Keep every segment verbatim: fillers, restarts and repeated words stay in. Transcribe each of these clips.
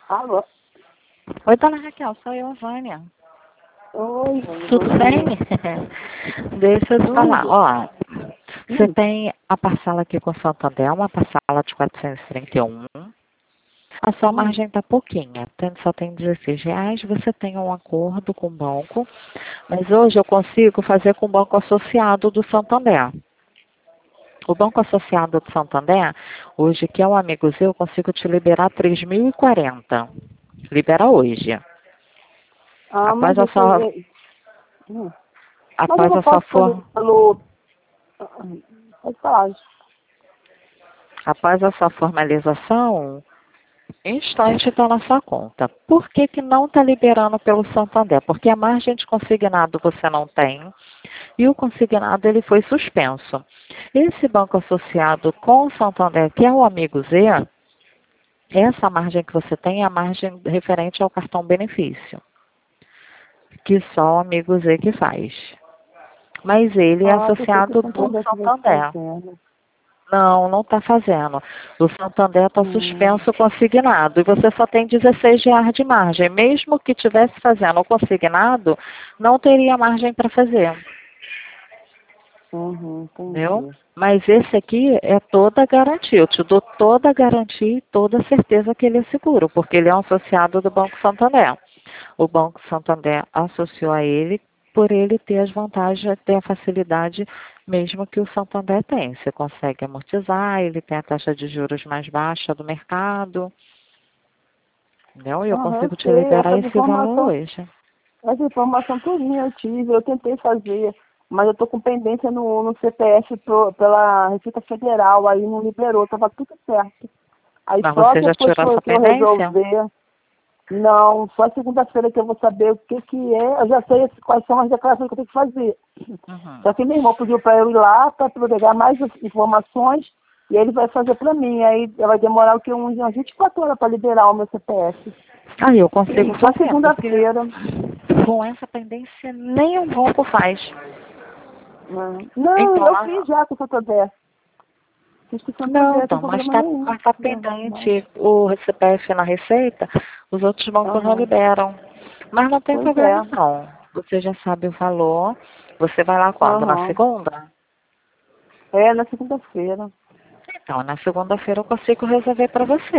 Alô? Oi, dona Raquel, sou eu, Vânia. Oi, Tudo bom bem? dia. Deixa eu te falar. Tudo? Ó, você Hum, tem a parcela aqui com o Santander, uma parcela de quatrocentos e trinta e um. A sua hum. margem está pouquinha, tem- só tem dezesseis reais. Você tem um acordo com o banco, mas hoje eu consigo fazer com o banco associado do Santander. O banco associado do Santander, hoje, que é um amigo seu, eu consigo te liberar três mil e quarenta. Libera hoje. Ah, mas Após a eu sua, sei. Hum. Mas eu após não a sua posso fazer for, pelo. Pode falar. após a sua formalização, em instante está na sua conta. Por que que não está liberando pelo Santander? Porque a margem de consignado você não tem e o consignado ele foi suspenso. Esse banco associado com o Santander, que é o Amigo Z, essa margem que você tem é a margem referente ao cartão benefício, que só o Amigo Z que faz. Mas ele é Ah, pensei que o associado do Santander estivesse Santander. fazendo. Não, não está fazendo. O Santander está Hum, suspenso consignado e você só tem dezesseis reais de margem. Mesmo que tivesse fazendo o consignado, não teria margem para fazer, uhum, entendeu? entendi. Mas esse aqui é toda a garantia. Eu te dou toda a garantia e toda a certeza que ele é seguro, porque ele é um associado do Banco Santander. O Banco Santander associou a ele por ele ter as vantagens, ter a facilidade mesmo que o Santander tem. Você consegue amortizar, ele tem a taxa de juros mais baixa do mercado, entendeu? E eu Aham, eu consigo te sei. liberar Essas esse valor informações, hoje. essa informação tudinha eu tive, eu tentei fazer, mas eu tô com pendência no, no C P F pro, pela Receita Federal, aí não liberou, tava tudo certo. Aí Mas só você já depois tirou que eu, essa que eu pendência? resolver. Não, só segunda-feira que eu vou saber o que que é. Eu já sei esse- quais são as declarações que eu tenho que fazer. Uhum. Só que meu irmão pediu para eu ir lá para pegar mais informações e ele vai fazer para mim. Aí vai demorar o que uns umas vinte e quatro horas para liberar o meu C P F. Aí eu consigo Só fazer, porque segunda-feira. com essa pendência nem um banco faz. Não, não, Então, eu a- fiz já com o Santander. Fiz com o não, Santander, não tem então, mas problema está nenhum. mas tá Não, não. pendente o C P F na Receita, os outros bancos não Aham. liberam. Mas não tem Pois é. problema não. Você já sabe o valor. Você vai lá quando? Na Aham. segunda? É, na segunda-feira. Então, na segunda-feira eu consigo resolver para você.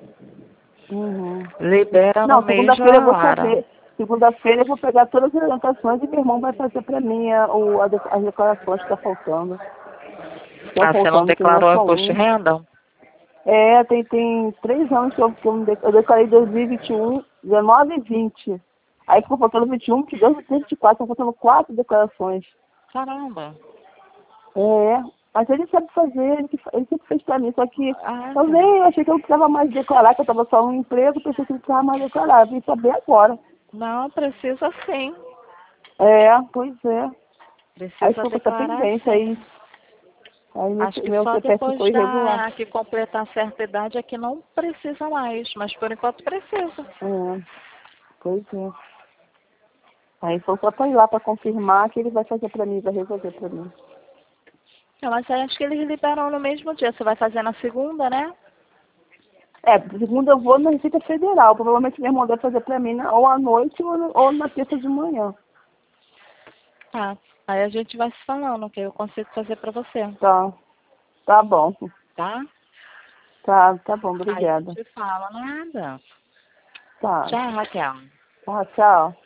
Uhum. Libera no Não, mesma segunda-feira eu vou hora. saber. Segunda-feira eu vou pegar todas as orientações e meu irmão vai fazer para mim a, o, a de- as declarações que estão faltando. Estão Ah, você não faltando, que não é declarou só imposto de um. renda? É, tem, tem três anos que eu, que eu, me de- eu declarei dois mil e vinte e um, dezenove e vinte. Aí ficou faltando vinte e um, que dois mil e vinte e quatro, estão faltando quatro declarações. Caramba. É, mas ele sabe fazer, ele, que fa- ele sempre fez pra mim, só que Ah, eu tá. nem achei que eu não precisava mais declarar, que eu estava só no emprego, pensei que eu não precisava mais declarar, vim saber agora. Não, precisa sim. É, pois é. Aí Precisa ficou com essa declarar pendência aí. sim. Aí meu, Acho que meu só C P F depois ficou irregular. da que completar certa idade é que não precisa mais, mas por enquanto precisa. É, pois é. Aí foi só pra ir lá pra confirmar que ele vai fazer pra mim, vai resolver pra mim. Não, mas aí acho que eles liberam no mesmo dia. Você vai fazer na segunda, né? É, segunda eu vou na Receita Federal. Provavelmente meu irmão deve fazer pra mim na- ou à noite ou, no- ou na terça de manhã. Tá. Aí a gente vai se falando, que eu consigo fazer pra você, Tá, tá bom. tá? Tá, tá bom, Aí a obrigada. gente fala nada. Tá, Tchau, Raquel. tá, tchau.